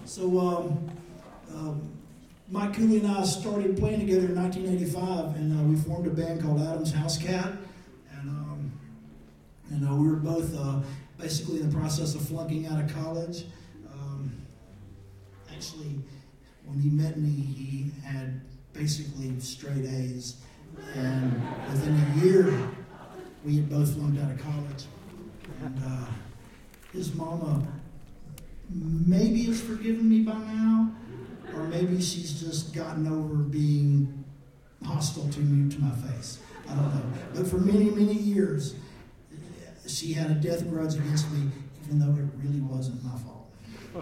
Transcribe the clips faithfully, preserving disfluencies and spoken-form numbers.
So, um, um, Mike Cooley and I started playing together in nineteen eighty-five, and uh, we formed a band called Adam's House Cat. And um, you know, we were both uh, basically in the process of flunking out of college. Um, actually, when he met me, he had basically straight A's. And within a year, we had both flunked out of college. And uh, his mama maybe has forgiven me by now, or maybe she's just gotten over being hostile to me, to my face. I don't know. But for many, many years, she had a death grudge against me, even though it really wasn't my fault.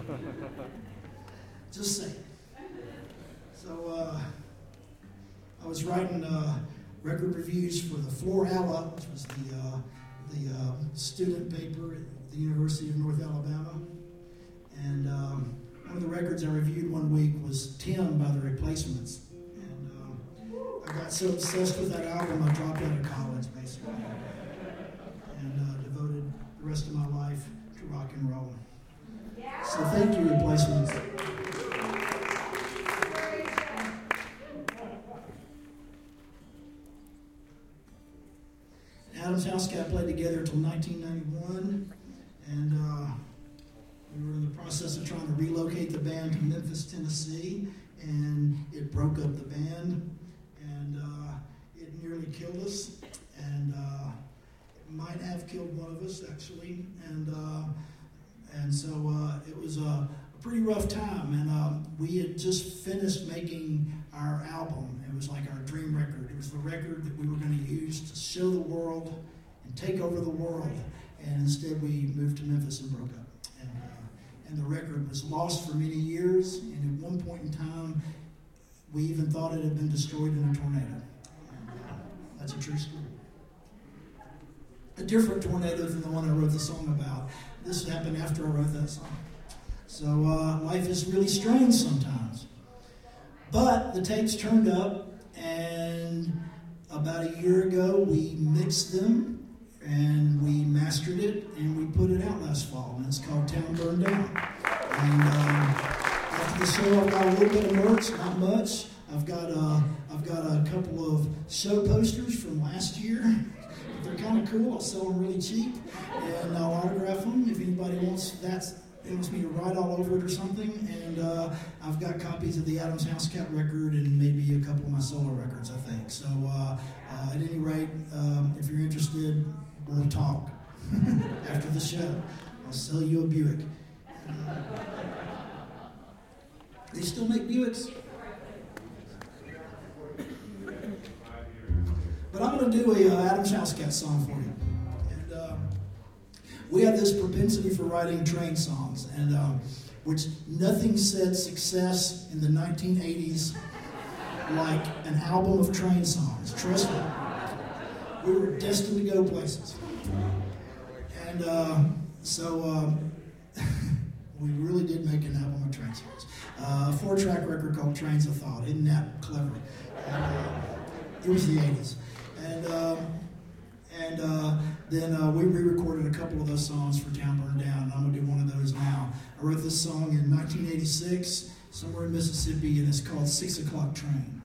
Just saying. So uh, I was writing uh, record reviews for the Florala, which was the uh, the uh, student paper at the University of North Alabama. And um, one of the records I reviewed one week was Tim by The Replacements. And um, I got so obsessed with that album, I dropped out of college, basically. And uh, devoted the rest of my life to rock and roll. So thank you, Replacements. Adam's House Cat played together until nineteen ninety-one, and uh, we were in the process of trying to relocate the band to Memphis, Tennessee, and it broke up the band, and uh, it nearly killed us, and uh, it might have killed one of us, actually, and uh, and so uh, it was a, a pretty rough time, and uh, we had just finished making our album. It was like our dream record. It was the record that we were going to use to show the world and take over the world, and instead we moved to Memphis and broke up. And, uh, and the record was lost for many years, and at one point in time, we even thought it had been destroyed in a tornado. And, uh, that's a true story. A different tornado than the one I wrote the song about. This happened after I wrote that song. So uh, life is really strange sometimes. But the tapes turned up, and about a year ago, we mixed them, and we mastered it, and we put it out last fall, and it's called Town Burned Down. And um, after the show, I've got a little bit of merch, not much. I've got uh, I've got a couple of show posters from last year. They're kind of cool. I'll sell them really cheap, and I'll autograph them if anybody wants that. It wants me to write all over it or something, and uh, I've got copies of the Adam's House Cat record and maybe a couple of my solo records, I think. So uh, uh, at any rate, um, if you're interested, we'll talk after the show. I'll sell you a Buick. Uh, they still make Buicks. But I'm going to do a uh, Adam's House Cat song for you. We have this propensity for writing train songs, and um, which nothing said success in the nineteen eighties like an album of train songs. Trust me. We were destined to go places. And uh, so um, we really did make an album of train songs. Uh, a four-track record called Trains of Thought. Isn't that clever? And, uh, it was the eighties. And... Um, And uh, then uh, we re-recorded a couple of those songs for Town Burned Down, and I'm going to do one of those now. I wrote this song in nineteen eighty-six, somewhere in Mississippi, and it's called Six O'Clock Train.